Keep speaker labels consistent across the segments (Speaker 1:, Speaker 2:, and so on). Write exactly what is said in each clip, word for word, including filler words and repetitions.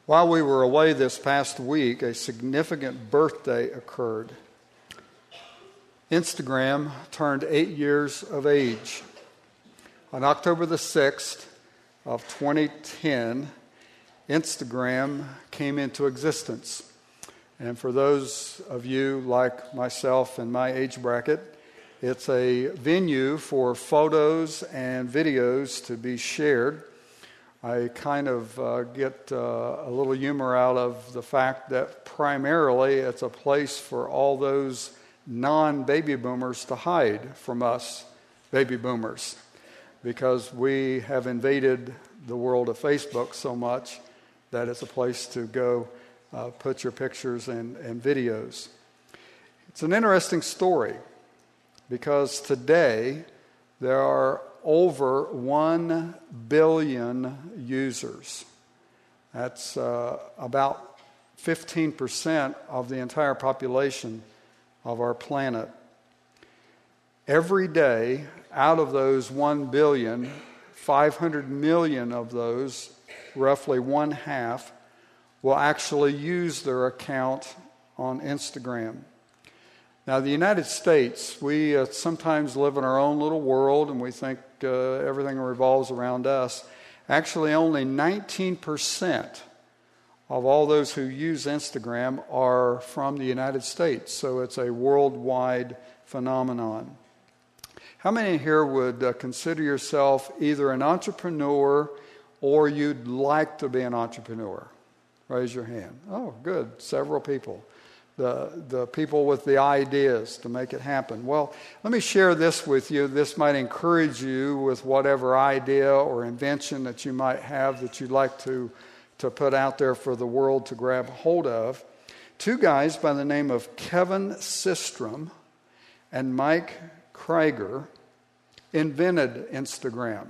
Speaker 1: While we were away this past week, a significant birthday occurred. Instagram turned eight years of age. On October the sixth of twenty ten, Instagram came into existence. And for those of you like myself in my age bracket, it's a venue for photos and videos to be shared. I kind of uh, get uh, a little humor out of the fact that primarily it's a place for all those non-baby boomers to hide from us baby boomers, because we have invaded the world of Facebook so much that it's a place to go uh, put your pictures and, and videos. It's an interesting story because today there are over one billion users. That's uh, about fifteen percent of the entire population of our planet. Every day, out of those one billion, five hundred million of those, roughly one half, will actually use their account on Instagram. Now, the United States, we uh, sometimes live in our own little world and we think uh, everything revolves around us. Actually, only nineteen percent of all those who use Instagram are from the United States, so it's a worldwide phenomenon. How many here would uh, consider yourself either an entrepreneur or you'd like to be an entrepreneur? Raise your hand. Oh, good. Several people. The, the people with the ideas to make it happen. Well, let me share this with you. This might encourage you with whatever idea or invention that you might have that you'd like to, to put out there for the world to grab hold of. Two guys by the name of Kevin Systrom and Mike Krieger invented Instagram.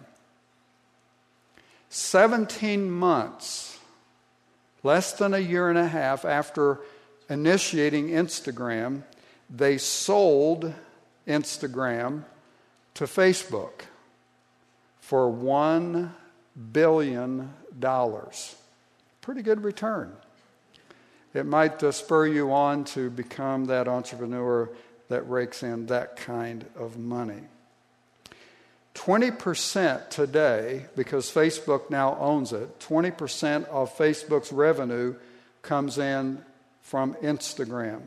Speaker 1: seventeen months, less than a year and a half after initiating Instagram, they sold Instagram to Facebook for one billion dollars. Pretty good return. It might uh, spur you on to become that entrepreneur that rakes in that kind of money. twenty percent today, because Facebook now owns it, twenty percent of Facebook's revenue comes in from Instagram.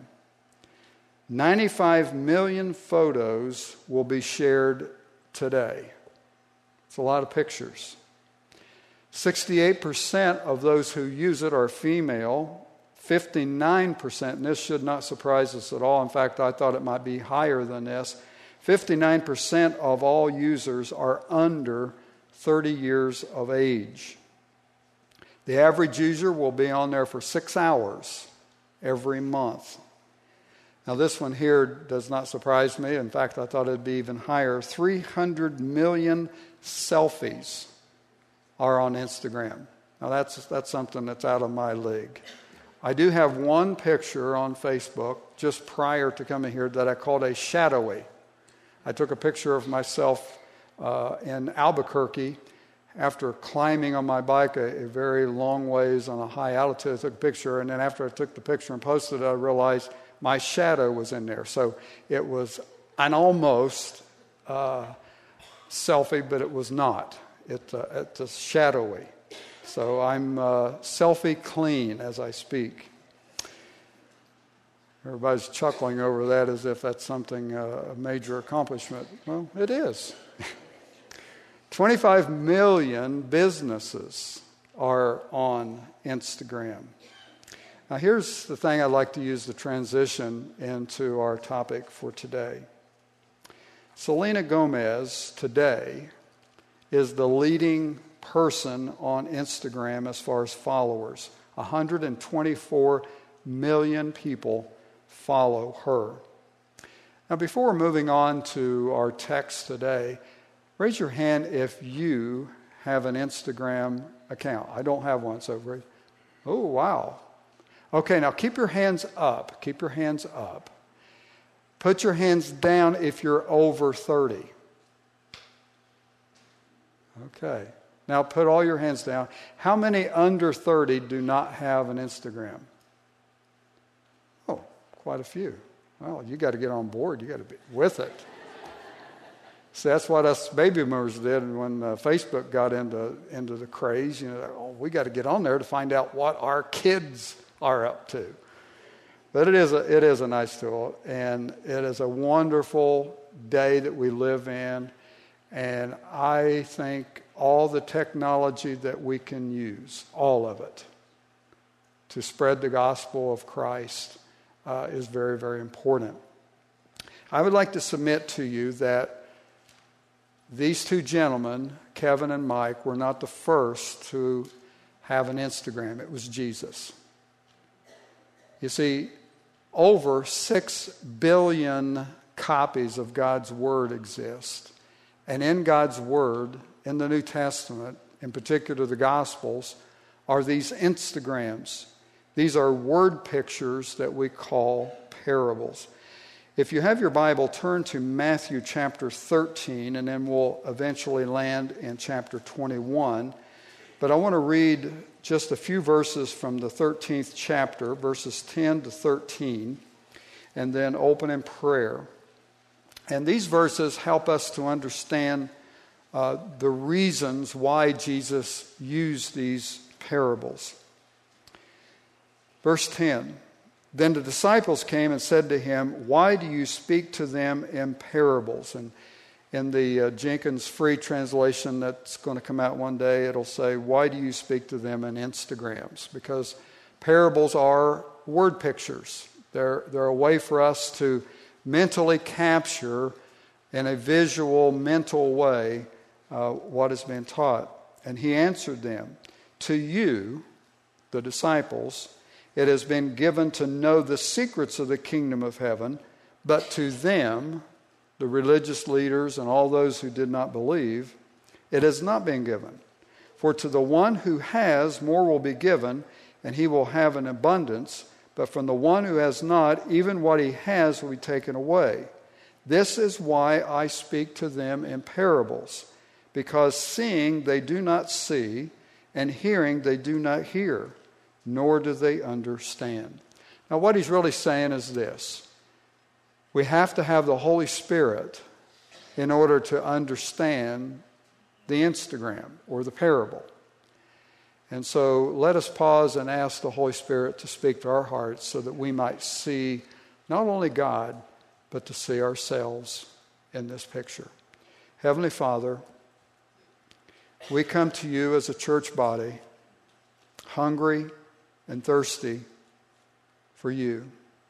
Speaker 1: ninety-five million photos will be shared today. It's a lot of pictures. sixty-eight percent of those who use it are female. fifty-nine percent, and this should not surprise us at all. In fact, I thought it might be higher than this. fifty-nine percent of all users are under thirty years of age. The average user will be on there for six hours every month. Now, this one here does not surprise me. In fact, I thought it'd be even higher. three hundred million selfies are on Instagram. Now, that's that's something that's out of my league. I do have one picture on Facebook just prior to coming here that I called a shadowy. I took a picture of myself uh, in Albuquerque after climbing on my bike a, a very long ways on a high altitude. I took a picture, and then after I took the picture and posted it, I realized my shadow was in there. So it was an almost uh, selfie, but it was not. It, uh, it's a shadowy. So I'm uh, selfie clean as I speak. Everybody's chuckling over that as if that's something, uh, a major accomplishment. Well, it is. twenty-five million businesses are on Instagram. Now, here's the thing I'd like to use the transition into our topic for today. Selena Gomez today is the leading person on Instagram as far as followers. one hundred twenty-four million people follow her. Now, before moving on to our text today, raise your hand if you have an Instagram account. I don't have one, so raise. Oh, wow. Okay, now keep your hands up. Keep your hands up. Put your hands down if you're over thirty. Okay. Now put all your hands down. How many under thirty do not have an Instagram? Oh, quite a few. Well, you got to get on board. You got to be with it. See, that's what us baby boomers did when uh, Facebook got into into the craze. You know, oh, we got to get on there to find out what our kids are up to. But it is a it is a nice tool, and it is a wonderful day that we live in. And I think all the technology that we can use, all of it, to spread the gospel of Christ uh, is very, very important. I would like to submit to you that these two gentlemen, Kevin and Mike, were not the first to have an Instagram. It was Jesus. You see, over six billion copies of God's Word exist. And in God's Word, in the New Testament, in particular the Gospels, are these Instagrams. These are word pictures that we call parables. If you have your Bible, turn to Matthew chapter thirteen, and then we'll eventually land in chapter twenty-one. But I want to read just a few verses from the thirteenth chapter, verses ten to thirteen, and then open in prayer. And these verses help us to understand uh, the reasons why Jesus used these parables. Verse ten, then the disciples came and said to him, why do you speak to them in parables? And in the uh, Jenkins Free Translation that's going to come out one day, it'll say, why do you speak to them in Instagrams? Because parables are word pictures. They're, they're a way for us to mentally capture in a visual, mental way uh, what has been taught. And he answered them, to you, the disciples, it has been given to know the secrets of the kingdom of heaven, but to them, the religious leaders and all those who did not believe, it has not been given. For to the one who has, more will be given, and he will have an abundance. But from the one who has not, even what he has will be taken away. This is why I speak to them in parables, because seeing they do not see, and hearing they do not hear, nor do they understand. Now what he's really saying is this. We have to have the Holy Spirit in order to understand the Instagram or the parable. And so let us pause and ask the Holy Spirit to speak to our hearts so that we might see not only God, but to see ourselves in this picture. Heavenly Father, we come to you as a church body, hungry and thirsty for you.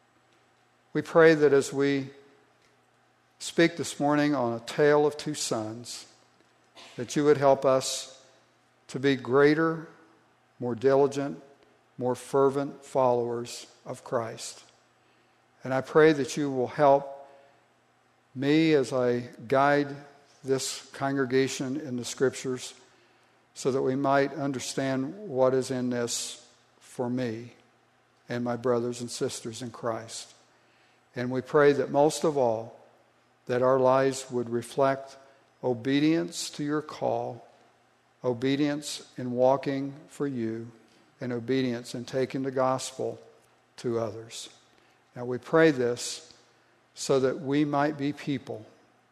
Speaker 1: We pray that as we speak this morning on a tale of two sons, that you would help us to be greater, more diligent, more fervent followers of Christ. And I pray that you will help me as I guide this congregation in the Scriptures so that we might understand what is in this for me and my brothers and sisters in Christ. And we pray that most of all, that our lives would reflect obedience to your call, obedience in walking for you, and obedience in taking the gospel to others. Now we pray this so that we might be people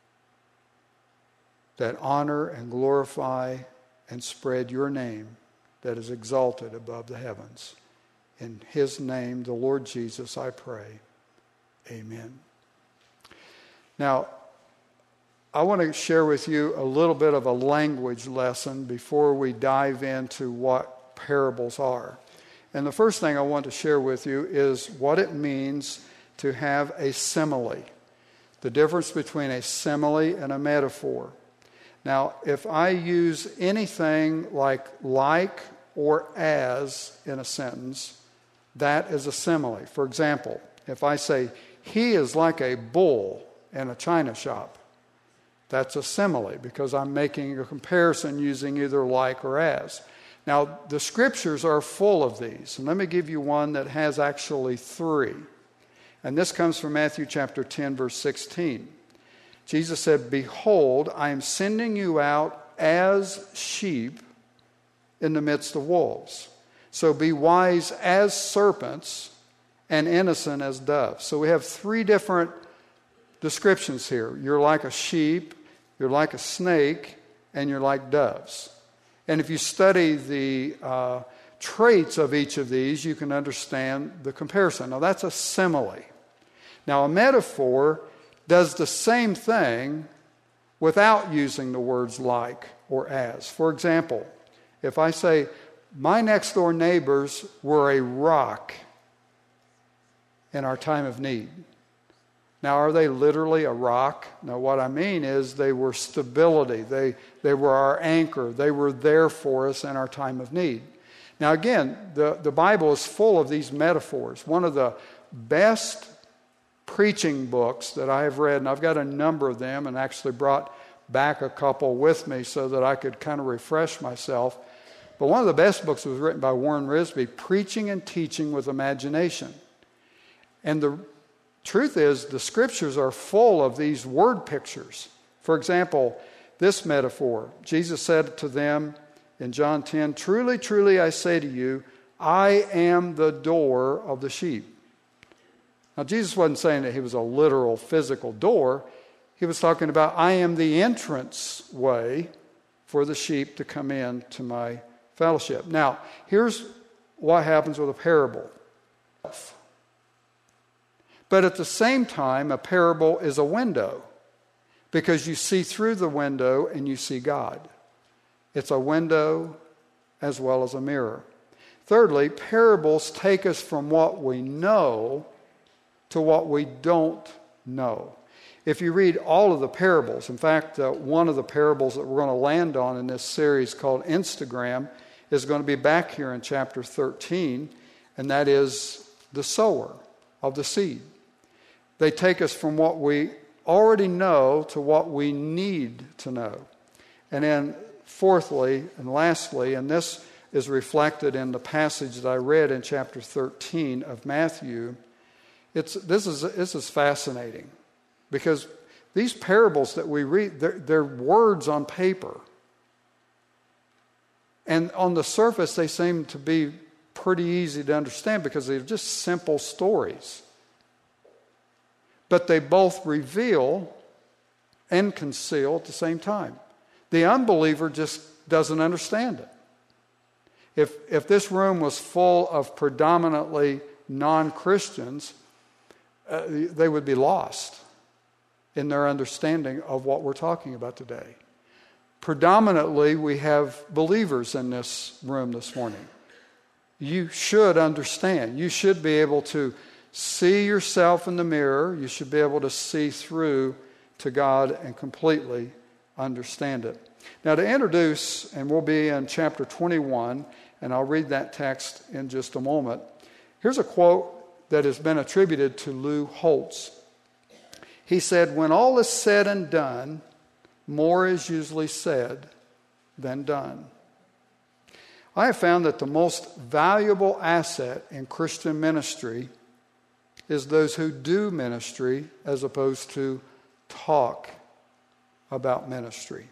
Speaker 1: that honor and glorify and spread your name that is exalted above the heavens. In his name, the Lord Jesus, I pray. Amen. Now, I want to share with you a little bit of a language lesson before we dive into what parables are. And the first thing I want to share with you is what it means to have a simile. The difference between a simile and a metaphor. Now, if I use anything like like or as in a sentence, that is a simile. For example, if I say, he is like a bull in a china shop, that's a simile because I'm making a comparison using either like or as. Now, the Scriptures are full of these. And let me give you one that has actually three. And this comes from Matthew chapter ten, verse sixteen. Jesus said, behold, I am sending you out as sheep in the midst of wolves. So be wise as serpents and innocent as doves. So we have three different descriptions here. You're like a sheep, you're like a snake, and you're like doves. And if you study the uh, traits of each of these, you can understand the comparison. Now that's a simile. Now a metaphor does the same thing without using the words like or as. For example, if I say, my next door neighbors were a rock in our time of need. Now, are they literally a rock? No, what I mean is they were stability. They, they were our anchor. They were there for us in our time of need. Now, again, the, the Bible is full of these metaphors. One of the best preaching books that I have read, and I've got a number of them and actually brought back a couple with me so that I could kind of refresh myself. But one of the best books was written by Warren Risby, Preaching and Teaching with Imagination. And the truth is, the scriptures are full of these word pictures. For example, this metaphor, Jesus said to them in John ten, truly, truly, I say to you, I am the door of the sheep. Now, Jesus wasn't saying that he was a literal physical door. He was talking about, I am the entrance way for the sheep to come in to my fellowship. Now, here's what happens with a parable. But at the same time, a parable is a window because you see through the window and you see God. It's a window as well as a mirror. Thirdly, parables take us from what we know to what we don't know. If you read all of the parables, in fact, uh, one of the parables that we're going to land on in this series called Instagram is going to be back here in chapter thirteen, and that is the sower of the seed. They take us from what we already know to what we need to know. And then fourthly and lastly, and this is reflected in the passage that I read in chapter thirteen of Matthew, it's this is this is fascinating because these parables that we read, they're, they're words on paper. And on the surface, they seem to be pretty easy to understand because they're just simple stories. But they both reveal and conceal at the same time. The unbeliever just doesn't understand it. If, if this room was full of predominantly non-Christians, uh, they would be lost in their understanding of what we're talking about today. Predominantly, we have believers in this room this morning. You should understand. You should be able to see yourself in the mirror. You should be able to see through to God and completely understand it. Now, to introduce, and we'll be in chapter twenty-one, and I'll read that text in just a moment. Here's a quote that has been attributed to Lou Holtz. He said, when all is said and done, more is usually said than done. I have found that the most valuable asset in Christian ministry is those who do ministry as opposed to talk about ministry.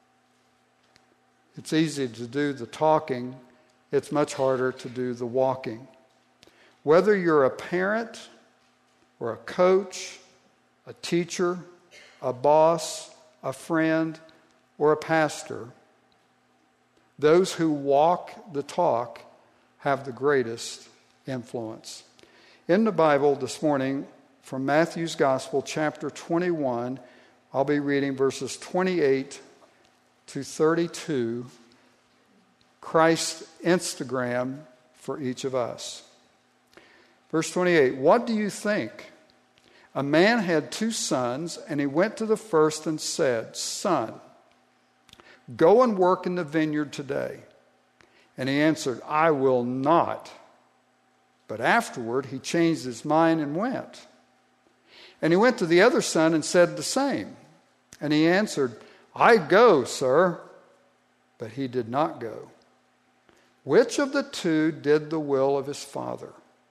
Speaker 1: It's easy to do the talking. It's much harder to do the walking. Whether you're a parent or a coach, a teacher, a boss, a friend, or a pastor, those who walk the talk have the greatest influence. In the Bible this morning, from Matthew's Gospel, chapter twenty-one, I'll be reading verses twenty-eight to thirty-two, Christ's Instagram for each of us. Verse twenty-eight, what do you think? A man had two sons, and he went to the first and said, Son, go and work in the vineyard today. And he answered, I will not. But afterward he changed his mind and went. And he went to the other son and said the same. And he answered, I go, sir. But he did not go. Which of the two did the will of his father?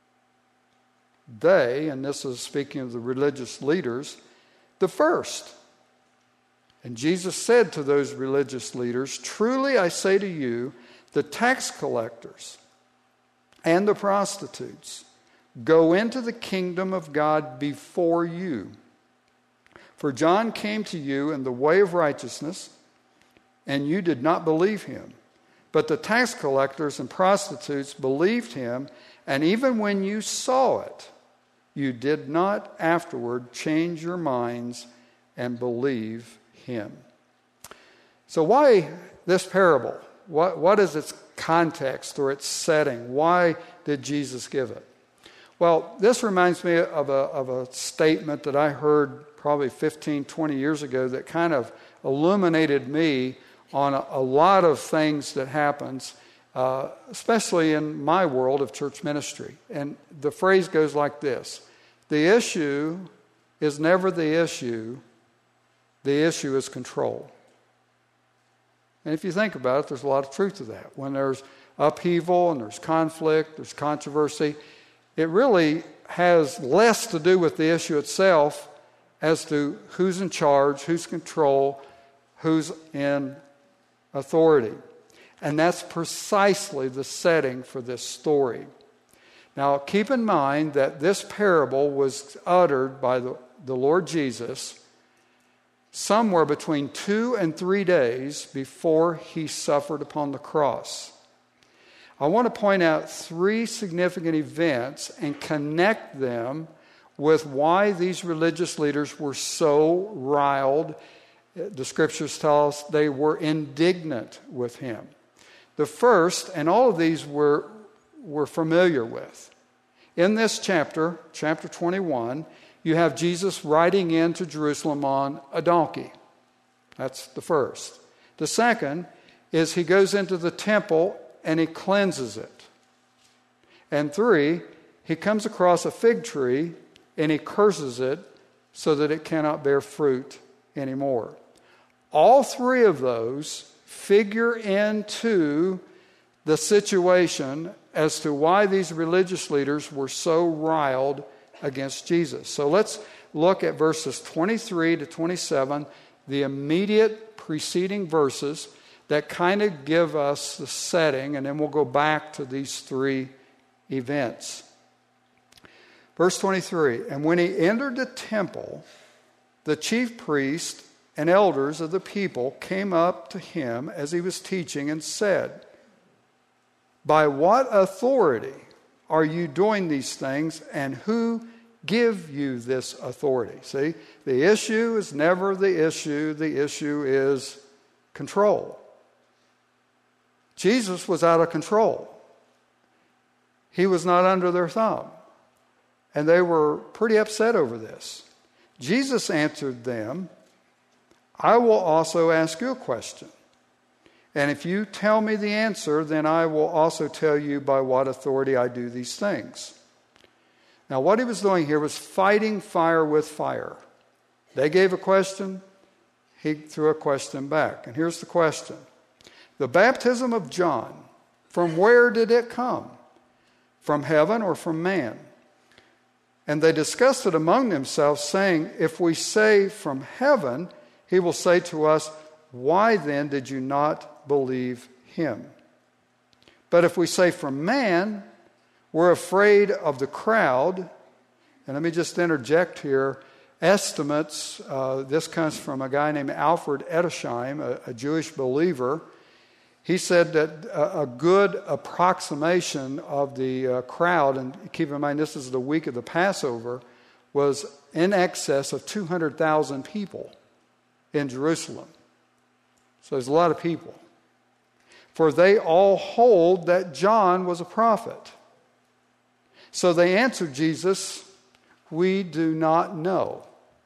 Speaker 1: They, and this is speaking of the religious leaders, the first. And Jesus said to those religious leaders, truly I say to you the tax collectors and the prostitutes go into the kingdom of God before you. For John came to you in the way of righteousness, and you did not believe him. But the tax collectors and prostitutes believed him, and even when you saw it, you did not afterward change your minds and believe him. So why this parable? What, what is its context or its setting? Why did Jesus give it? Well, this reminds me of a, of a statement that I heard probably fifteen, twenty years ago that kind of illuminated me on a, a lot of things that happens, uh, especially in my world of church ministry. And the phrase goes like this: the issue is never the issue, the issue is control. And if you think about it, there's a lot of truth to that. When there's upheaval and there's conflict, there's controversy, it really has less to do with the issue itself as to who's in charge, who's in control, who's in authority. And that's precisely the setting for this story. Now, keep in mind that this parable was uttered by the, the Lord Jesus somewhere between two and three days before he suffered upon the cross. I want to point out three significant events and connect them with why these religious leaders were so riled. The scriptures tell us they were indignant with him. The first, and all of these we're, we're familiar with. In this chapter, chapter twenty-one, you have Jesus riding into Jerusalem on a donkey. That's the first. The second is he goes into the temple and he cleanses it. And three, he comes across a fig tree and he curses it so that it cannot bear fruit anymore. All three of those figure into the situation as to why these religious leaders were so riled against Jesus. So let's look at verses twenty-three to twenty-seven, the immediate preceding verses that kind of give us the setting, and then we'll go back to these three events. Verse twenty-three, and when he entered the temple, the chief priest and elders of the people came up to him as he was teaching and said, by what authority are you doing these things, and who give you this authority? See, the issue is never the issue. The issue is control. Jesus was out of control. He was not under their thumb. And they were pretty upset over this. Jesus answered them, I will also ask you a question. And if you tell me the answer, then I will also tell you by what authority I do these things. Now, what he was doing here was fighting fire with fire. They gave a question, he threw a question back. And here's the question. The baptism of John, from where did it come? From heaven or from man? And they discussed it among themselves, saying, if we say from heaven, he will say to us, why then did you not believe him? But if we say from man, we're afraid of the crowd. And let me just interject here. Estimates, uh, this comes from a guy named Alfred Edersheim, a, a Jewish believer. He said that a, a good approximation of the uh, crowd, and keep in mind this is the week of the Passover, was in excess of two hundred thousand people in Jerusalem. So there's a lot of people. For they all hold that John was a prophet. So they answered Jesus, we do not know.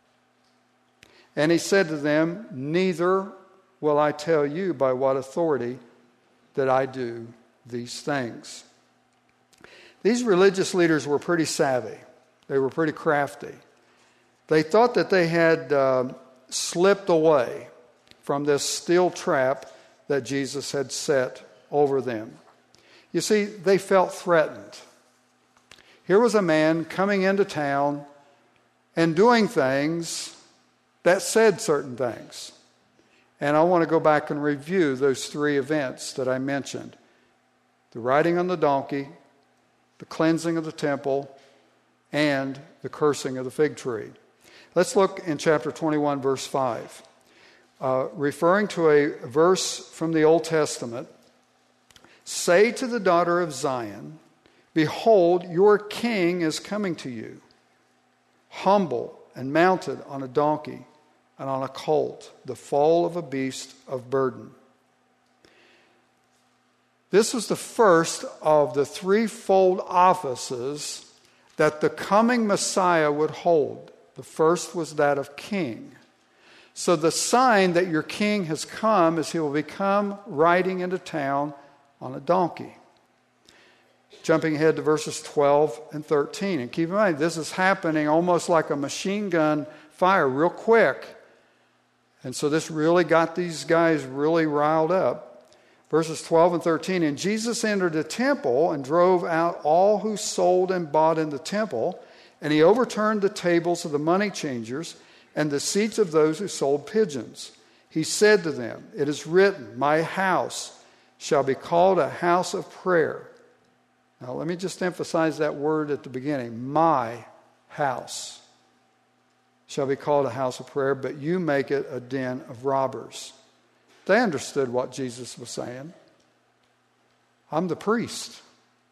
Speaker 1: And he said to them, neither will I tell you by what authority that I do these things. These religious leaders were pretty savvy. They were pretty crafty. They thought that they had uh, slipped away from this steel trap that Jesus had set over them. You see, they felt threatened. Here was a man coming into town and doing things that said certain things. And I want to go back and review those three events that I mentioned. the riding on the donkey, the cleansing of the temple, and the cursing of the fig tree. Let's look in chapter twenty-one, verse five. Uh, referring to a verse from the Old Testament, "Say to the daughter of Zion, behold, your king is coming to you, humble and mounted on a donkey and on a colt, the foal of a beast of burden." This was the first of the threefold offices that the coming Messiah would hold. The first was that of king. So the sign that your king has come is he will become riding into town on a donkey. Jumping ahead to verses twelve and thirteen. And keep in mind, this is happening almost like a machine gun fire, real quick. And so this really got these guys really riled up. Verses twelve and thirteen. "And Jesus entered the temple and drove out all who sold and bought in the temple. And he overturned the tables of the money changers and the seats of those who sold pigeons. He said to them, 'It is written, my house shall be called a house of prayer.'" Now let me just emphasize that word at the beginning. My house shall be called a house of prayer, but you make it a den of robbers. They understood what Jesus was saying. I'm the priest.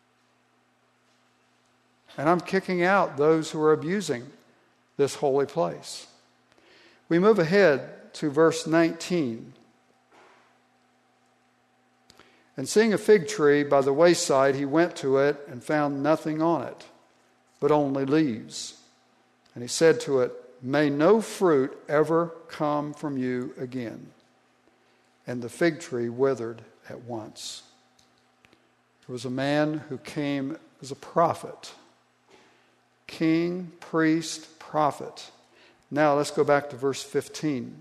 Speaker 1: And I'm kicking out those who are abusing this holy place. We move ahead to verse nineteen. "And seeing a fig tree by the wayside, he went to it and found nothing on it, but only leaves. And he said to it, 'May no fruit ever come from you again.' And the fig tree withered at once." There was a man who came as a prophet. King, priest, prophet. Now let's go back to verse fifteen.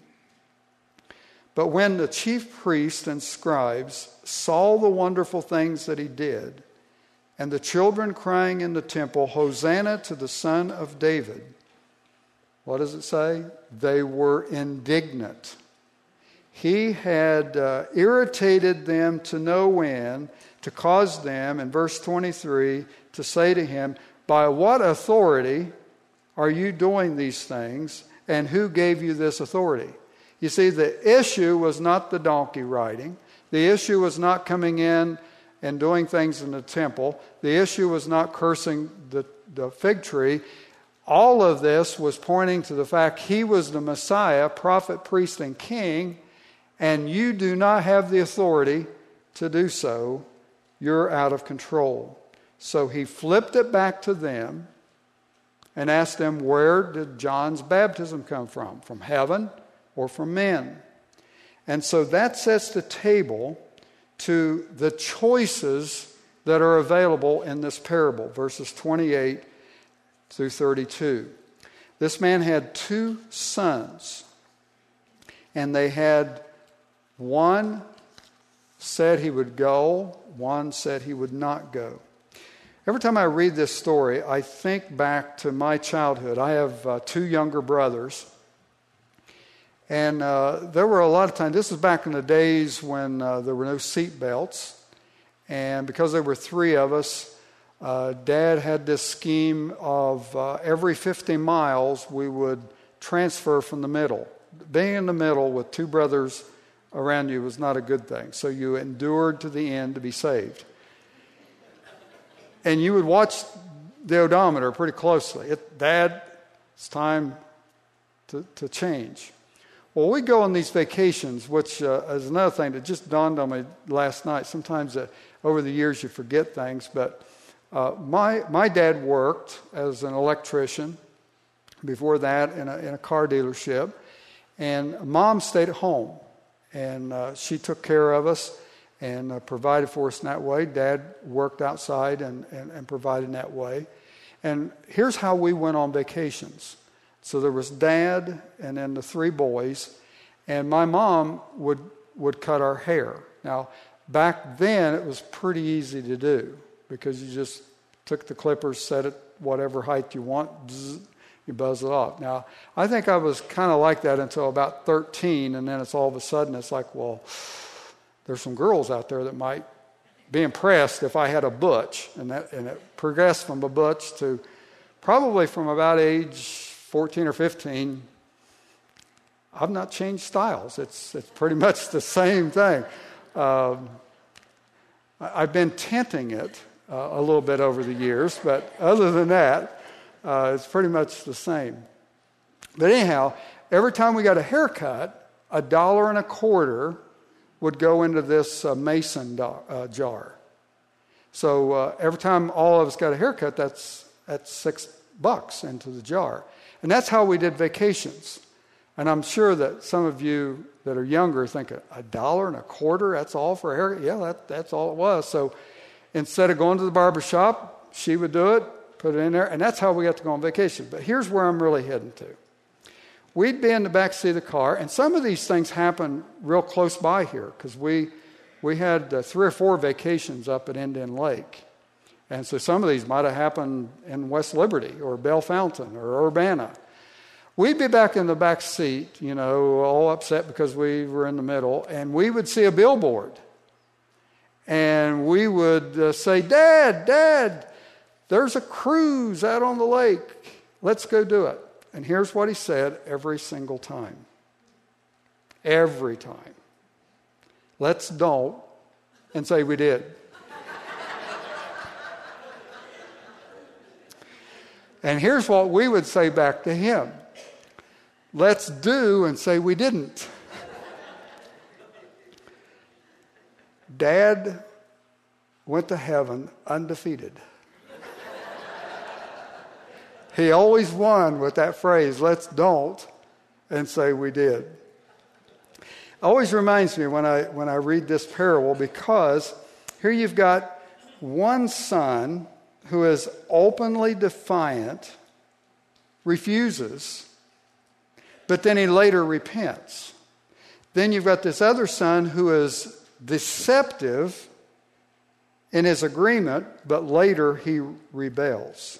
Speaker 1: "But when the chief priests and scribes saw the wonderful things that he did, and the children crying in the temple, 'Hosanna to the Son of David,' what does it say? They were indignant. He had uh, irritated them to no end, to cause them, in verse twenty-three, to say to him, 'By what authority are you doing these things, and who gave you this authority?'" You see, the issue was not the donkey riding. The issue was not coming in and doing things in the temple. The issue was not cursing the, the fig tree. All of this was pointing to the fact he was the Messiah, prophet, priest, and king, and you do not have the authority to do so. You're out of control. So he flipped it back to them and asked them, where did John's baptism come from? From heaven or from men? And so that sets the table to the choices that are available in this parable, verses twenty-eight through thirty-two. This man had two sons, and they had, one said he would go, one said he would not go. Every time I read this story, I think back to my childhood. I have uh, two younger brothers. And uh, there were a lot of times, this was back in the days when uh, there were no seat belts. And because there were three of us, uh, Dad had this scheme of uh, every fifty miles we would transfer from the middle. Being in the middle with two brothers around you was not a good thing. So you endured to the end to be saved. And you would watch the odometer pretty closely. It, Dad, it's time to, to change. Well, we go on these vacations, which uh, is another thing that just dawned on me last night. Sometimes uh, over the years you forget things, but uh, my my dad worked as an electrician. Before that, in a, in a car dealership, and Mom stayed at home, and uh, she took care of us and uh, provided for us in that way. Dad worked outside and, and, and provided in that way. And here's how we went on vacations. So there was Dad and then the three boys, and my mom would would cut our hair. Now, back then it was pretty easy to do because you just took the clippers, set it whatever height you want, zzz, you buzz it off. Now, I think I was kind of like that until about thirteen, and then it's all of a sudden it's like, well, there's some girls out there that might be impressed if I had a butch, and that and it progressed from a butch to probably from about age fourteen or fifteen. I've not changed styles. It's it's pretty much the same thing. Um, I've been tinting it uh, a little bit over the years, but other than that, uh, it's pretty much the same. But anyhow, every time we got a haircut, a dollar and a quarter would go into this uh, mason do- uh, jar. So uh, every time all of us got a haircut, that's that's six bucks into the jar. And that's how we did vacations. And I'm sure that some of you that are younger think, a dollar and a quarter, that's all for a haircut? Yeah, that, that's all it was. So instead of going to the barber shop, she would do it, put it in there, and that's how we got to go on vacation. But here's where I'm really heading to. We'd be in the back seat of the car, and some of these things happen real close by here, because we we had uh, three or four vacations up at Indian Lake. And so some of these might have happened in West Liberty or Bell Fountain or Urbana. We'd be back in the back seat, you know, all upset because we were in the middle, and we would see a billboard. And we would uh, say, Dad, Dad, there's a cruise out on the lake. Let's go do it. And here's what he said every single time. Every time. Let's don't, and say we did. And here's what we would say back to him. Let's do, and say we didn't. Dad went to heaven undefeated. He always won with that phrase, let's don't, and say we did. It always reminds me when I when I read this parable, because here you've got one son who is openly defiant, refuses, but then he later repents. Then you've got this other son who is deceptive in his agreement, but later he rebels.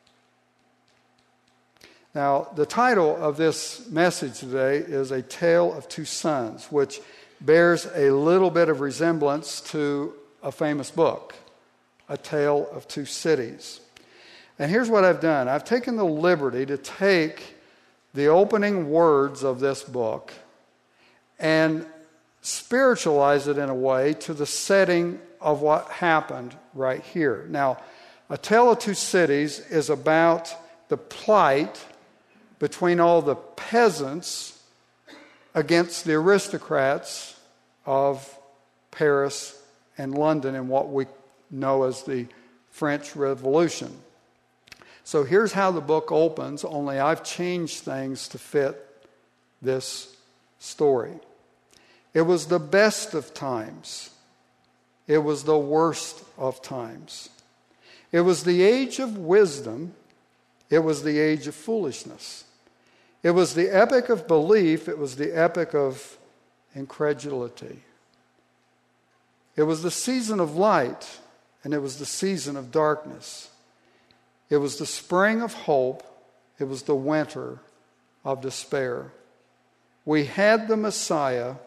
Speaker 1: Now, the title of this message today is A Tale of Two Sons, which bears a little bit of resemblance to a famous book, A Tale of Two Cities. And here's what I've done. I've taken the liberty to take the opening words of this book and spiritualize it in a way to the setting of what happened right here. Now, A Tale of Two Cities is about the plight between all the peasants against the aristocrats of Paris and London in what we know as the French Revolution. So here's how the book opens, only I've changed things to fit this story. It was the best of times. It was the worst of times. It was the age of wisdom. It was the age of foolishness. It was the epoch of belief. It was the epoch of incredulity. It was the season of light, and it was the season of darkness. It was the spring of hope. It was the winter of despair. We had the Messiah.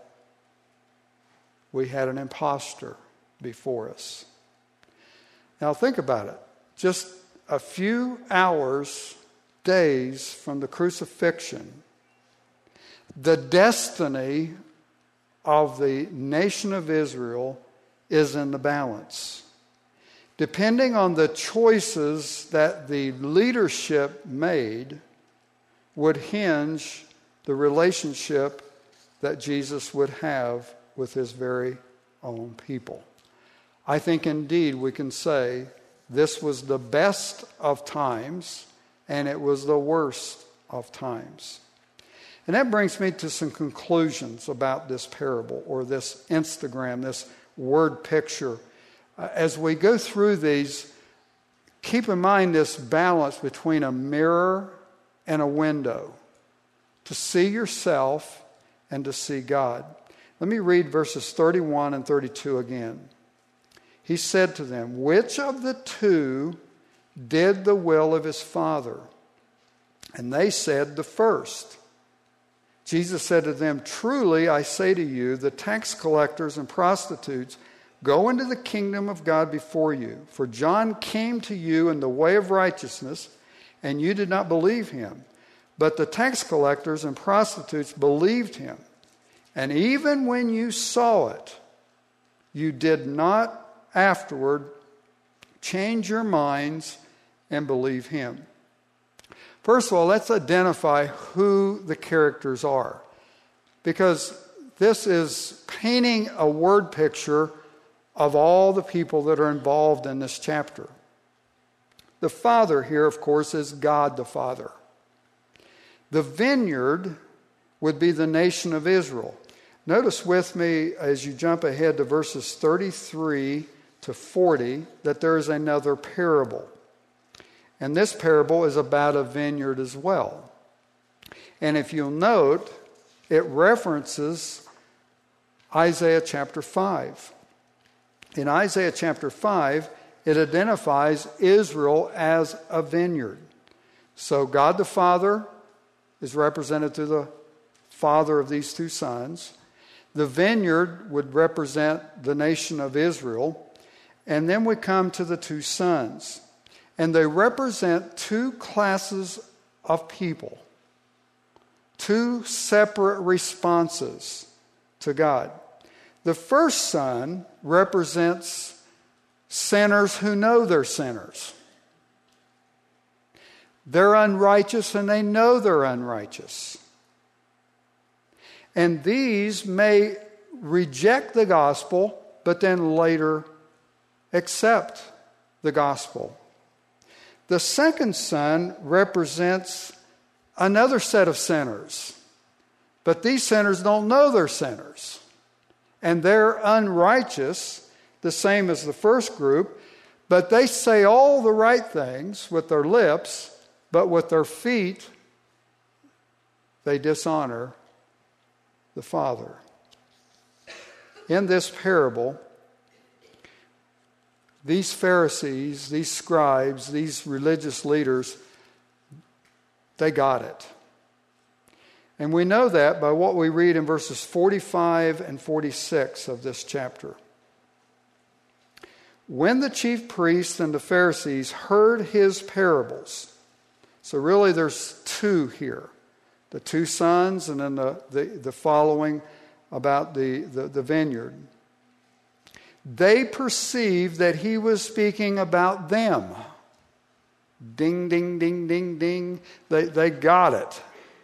Speaker 1: We had an imposter before us. Now think about it. Just a few hours, days from the crucifixion, the destiny of the nation of Israel is in the balance. Depending on the choices that the leadership made would hinge the relationship that Jesus would have with his very own people. I think indeed we can say this was the best of times and it was the worst of times. And that brings me to some conclusions about this parable or this Instagram, this word picture. Uh, as we go through these, keep in mind this balance between a mirror and a window to see yourself and to see God. Let me read verses thirty-one and thirty-two again. He said to them, "Which of the two did the will of his father?" And they said, "The first." Jesus said to them, "Truly I say to you, the tax collectors and prostitutes Go into the kingdom of God before you. For John came to you in the way of righteousness, and you did not believe him. But the tax collectors and prostitutes believed him. And even when you saw it, you did not afterward change your minds and believe him." First of all, let's identify who the characters are, because this is painting a word picture of all the people that are involved in this chapter. The Father here, of course, is God the Father. The vineyard would be the nation of Israel. Notice with me as you jump ahead to verses thirty-three to forty that there is another parable. And this parable is about a vineyard as well. And if you'll note, it references Isaiah chapter five. In Isaiah chapter five, it identifies Israel as a vineyard. So God the Father is represented through the father of these two sons. The vineyard would represent the nation of Israel. And then we come to the two sons. And they represent two classes of people. Two separate responses to God. The first son represents sinners who know they're sinners. They're unrighteous and they know they're unrighteous. And these may reject the gospel, but then later accept the gospel. The second son represents another set of sinners. But these sinners don't know they're sinners. And they're unrighteous, the same as the first group, but they say all the right things with their lips, but with their feet, they dishonor the Father. In this parable, these Pharisees, these scribes, these religious leaders, they got it. And we know that by what we read in verses forty-five and forty-six of this chapter. When the chief priests and the Pharisees heard his parables, so really there's two here, the two sons and then the, the, the following about the, the, the vineyard. They perceived that he was speaking about them. Ding, ding, ding, ding, ding. They, they got it.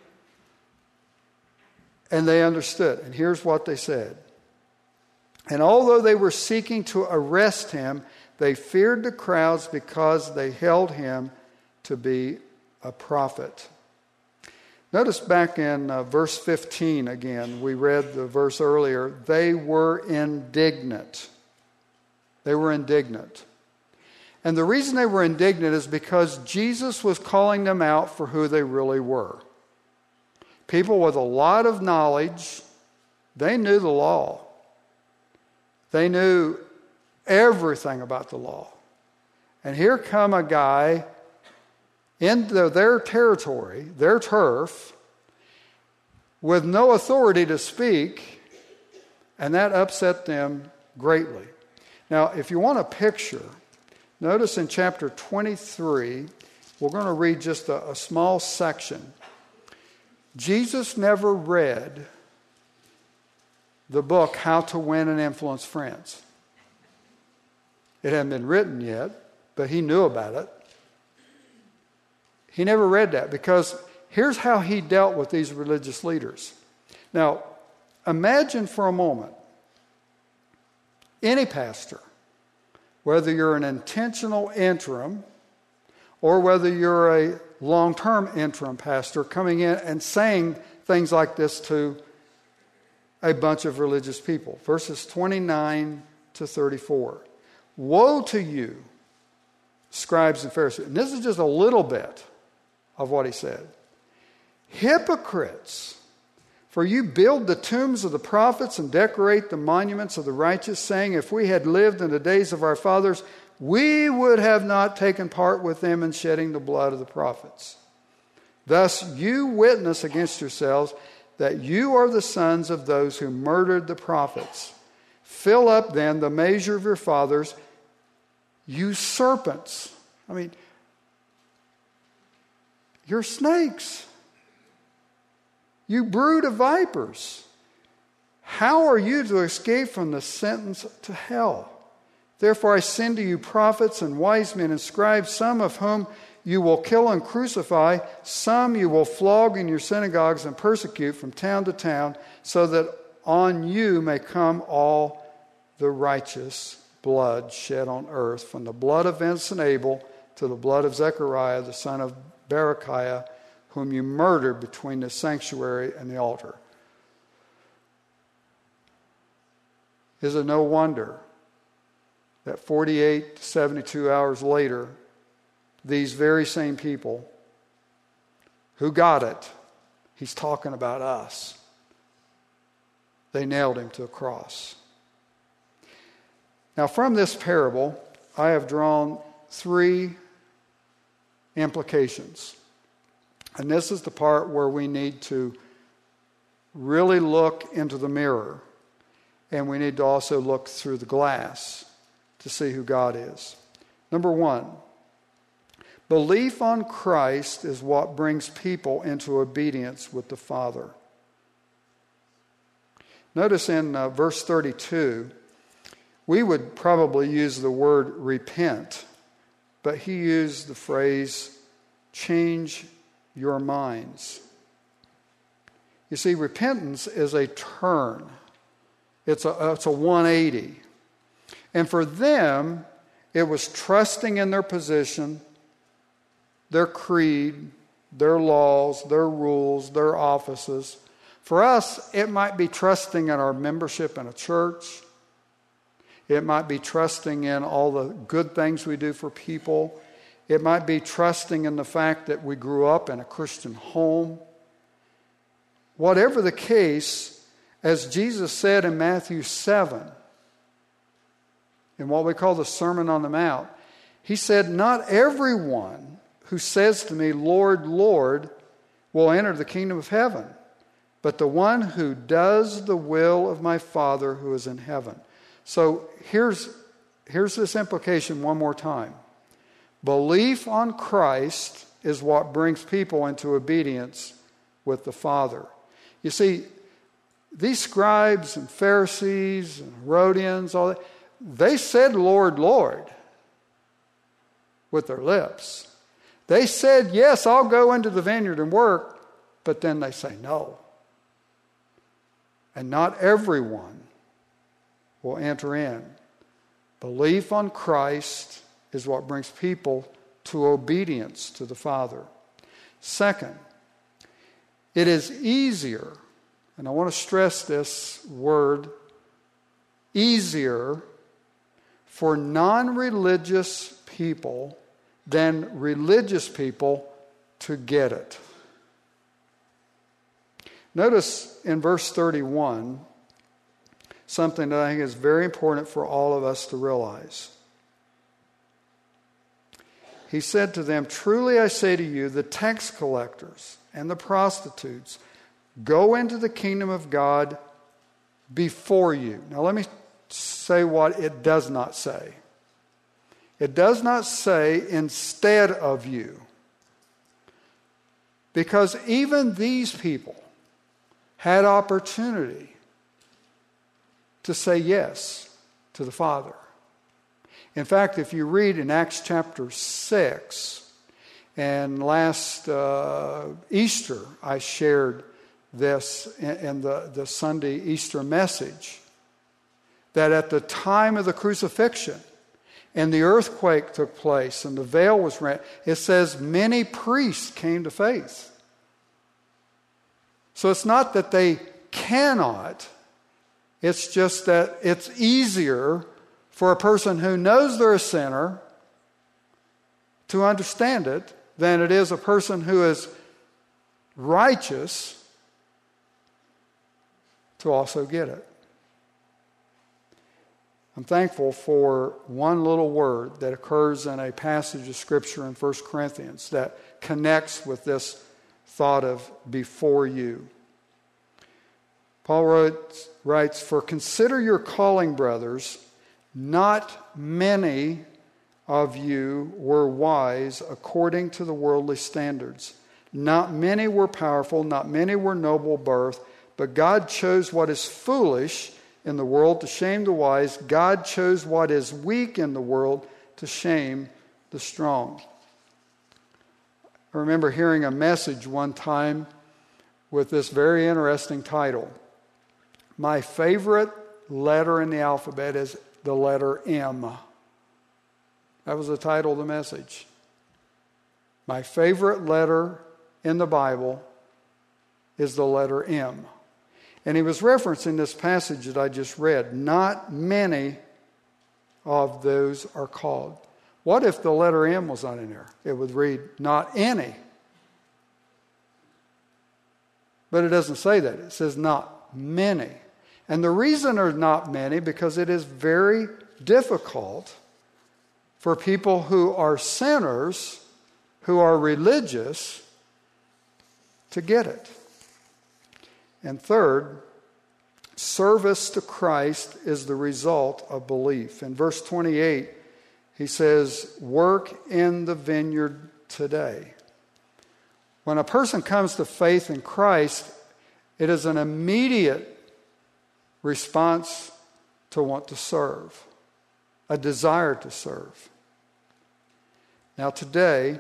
Speaker 1: And they understood. And here's what they said. And although they were seeking to arrest him, they feared the crowds because they held him to be a prophet. Notice back in uh, verse fifteen again, we read the verse earlier. They were indignant. They were indignant. And the reason they were indignant is because Jesus was calling them out for who they really were. People with a lot of knowledge, they knew the law. They knew everything about the law. And here come a guy into their territory, their turf, with no authority to speak, and that upset them greatly. Now, if you want a picture, notice in chapter twenty-three, we're going to read just a, a small section. Jesus never read the book, How to Win and Influence Friends. It hadn't been written yet, but he knew about it. He never read that because here's how he dealt with these religious leaders. Now, imagine for a moment any pastor, whether you're an intentional interim or whether you're a long-term interim pastor, coming in and saying things like this to a bunch of religious people. Verses twenty-nine to thirty-four. Woe to you, scribes and Pharisees. And this is just a little bit of what he said. Hypocrites, for you build the tombs of the prophets and decorate the monuments of the righteous, saying, if we had lived in the days of our fathers, we would have not taken part with them in shedding the blood of the prophets. Thus you witness against yourselves that you are the sons of those who murdered the prophets. Fill up then the measure of your fathers, you serpents. I mean, you're snakes. You brood of vipers. How are you to escape from the sentence to hell? Therefore I send to you prophets and wise men and scribes, some of whom you will kill and crucify, some you will flog in your synagogues and persecute from town to town, so that on you may come all the righteous blood shed on earth, from the blood of Vincent Abel to the blood of Zechariah, the son of Berechiah, whom you murdered between the sanctuary and the altar. Is it no wonder that forty-eight to seventy-two hours later, these very same people who got it, he's talking about us, they nailed him to a cross. Now, from this parable, I have drawn three implications. And this is the part where we need to really look into the mirror. And we need to also look through the glass to see who God is. Number one, belief on Christ is what brings people into obedience with the Father. Notice in uh, verse thirty-two, we would probably use the word repent, but he used the phrase change your minds. You see, repentance is a turn. It's a, it's a one eighty. And for them, it was trusting in their position, their creed, their laws, their rules, their offices. For us, it might be trusting in our membership in a church. It might be trusting in all the good things we do for people. It might be trusting in the fact that we grew up in a Christian home. Whatever the case, as Jesus said in Matthew seven, in what we call the Sermon on the Mount, he said, not everyone who says to me, Lord, Lord, will enter the kingdom of heaven, but the one who does the will of my Father who is in heaven. So here's, here's this implication one more time. Belief on Christ is what brings people into obedience with the Father. You see, these scribes and Pharisees and Herodians, all that, they said, Lord, Lord, with their lips. They said, yes, I'll go into the vineyard and work, but then they say no. And not everyone will enter in. Belief on Christ is what brings people to obedience to the Father. Second, it is easier, and I want to stress this word, easier for non-religious people than religious people to get it. Notice in verse thirty-one something that I think is very important for all of us to realize. He said to them, truly I say to you, the tax collectors and the prostitutes go into the kingdom of God before you. Now let me say what it does not say. It does not say instead of you. Because even these people had opportunity to say yes to the Father. In fact, if you read in Acts chapter six, and last uh, Easter I shared this in, in the, the Sunday Easter message, that at the time of the crucifixion and the earthquake took place and the veil was rent, it says many priests came to faith. So it's not that they cannot, it's just that it's easier for a person who knows they're a sinner to understand it than it is a person who is righteous to also get it. I'm thankful for one little word that occurs in a passage of Scripture in First Corinthians that connects with this thought of before you. Paul wrote, writes, "For consider your calling, brothers, not many of you were wise according to the worldly standards. Not many were powerful, not many were noble birth, but God chose what is foolish in the world to shame the wise. God chose what is weak in the world to shame the strong." I remember hearing a message one time with this very interesting title. My favorite letter in the alphabet is the letter M. That was the title of the message. My favorite letter in the Bible is the letter M. And he was referencing this passage that I just read. Not many of those are called. What if the letter M was not in there? It would read, not any. But it doesn't say that. It says not many. And the reason there's not many, because it is very difficult for people who are sinners, who are religious, to get it. And third, service to Christ is the result of belief. In verse twenty-eight, he says, work in the vineyard today. When a person comes to faith in Christ, it is an immediate response to want to serve, a desire to serve. Now today,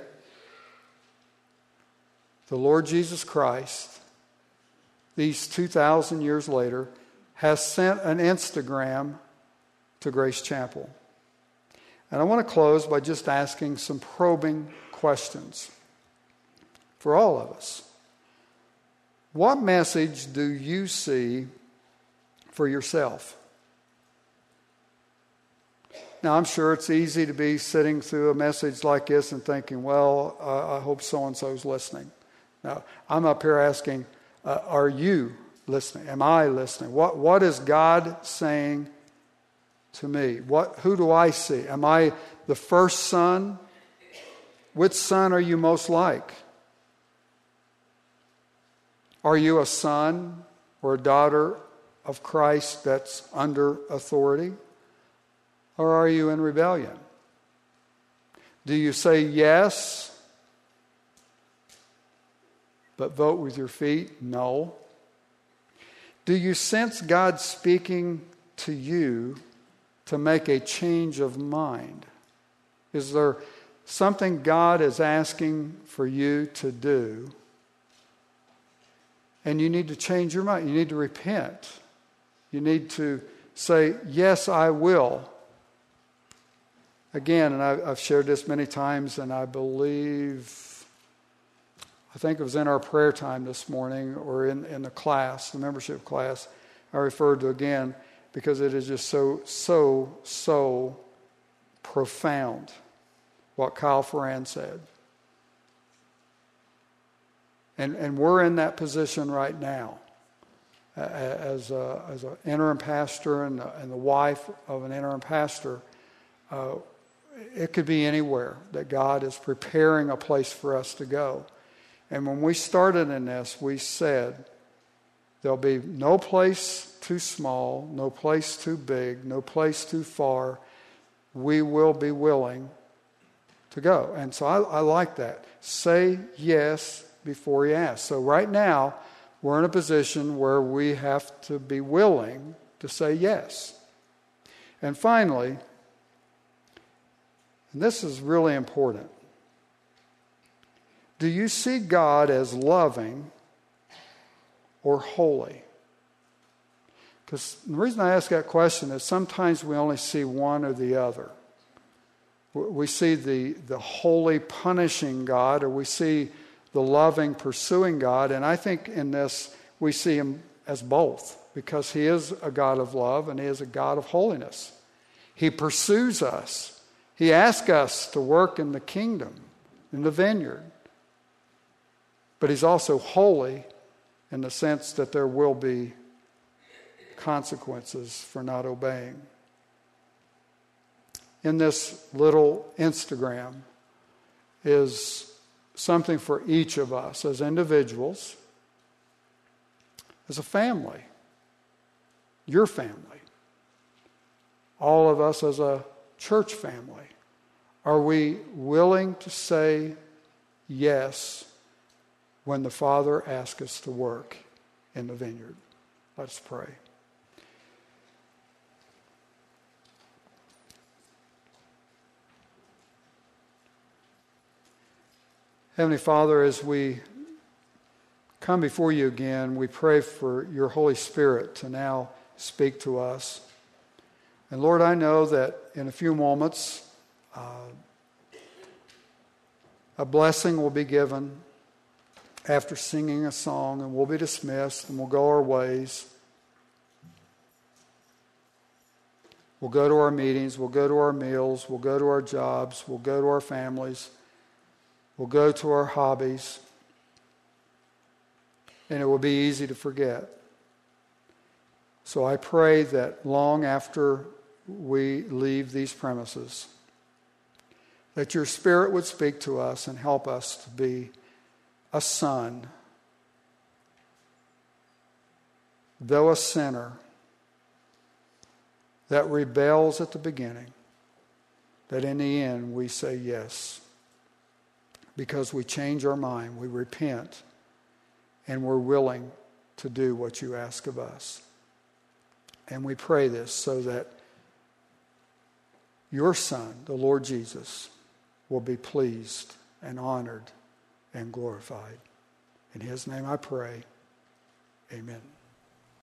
Speaker 1: the Lord Jesus Christ, these two thousand years later, has sent an Instagram to Grace Chapel. And I want to close by just asking some probing questions for all of us. What message do you see for yourself? Now, I'm sure it's easy to be sitting through a message like this and thinking, well, uh, I hope so-and-so's listening. Now, I'm up here asking, uh, are you listening? Am I listening? What What is God saying to me? What Who do I see? Am I the first son? Which son are you most like? Are you a son or a daughter of Christ that's under authority? Or are you in rebellion? Do you say yes, but vote with your feet? No. Do you sense God speaking to you to make a change of mind? Is there something God is asking for you to do? And you need to change your mind. You need to repent. You need to say, yes, I will. Again, and I, I've shared this many times, and I believe, I think it was in our prayer time this morning or in, in the class, the membership class, I referred to again because it is just so, so, so profound what Kyle Ferran said. And and we're in that position right now uh, as a, as an interim pastor and, and the wife of an interim pastor. Uh, it could be anywhere that God is preparing a place for us to go. And when we started in this, we said there'll be no place too small, no place too big, no place too far. We will be willing to go. And so I, I like that. Say yes before you ask. So right now, we're in a position where we have to be willing to say yes. And finally, and this is really important, do you see God as loving or holy? Because the reason I ask that question is sometimes we only see one or the other. We see the, the holy punishing God, or we see the loving pursuing God. And I think in this we see him as both, because he is a God of love and he is a God of holiness. He pursues us. He asks us to work in the kingdom, in the vineyard. But he's also holy in the sense that there will be consequences for not obeying. In this little Instagram is something for each of us as individuals, as a family, your family, all of us as a church family, are we willing to say yes when the Father asks us to work in the vineyard? Let's pray. Heavenly Father, as we come before you again, we pray for your Holy Spirit to now speak to us. And Lord, I know that in a few moments, uh, a blessing will be given after singing a song, and we'll be dismissed and we'll go our ways. We'll go to our meetings, we'll go to our meals, we'll go to our jobs, we'll go to our families, we'll go to our hobbies, and it will be easy to forget. So I pray that long after we leave these premises, that your Spirit would speak to us and help us to be a son, though a sinner, that rebels at the beginning, that in the end we say yes, because we change our mind, we repent, and we're willing to do what you ask of us. And we pray this so that your Son, the Lord Jesus, will be pleased and honored and glorified. In his name I pray. Amen.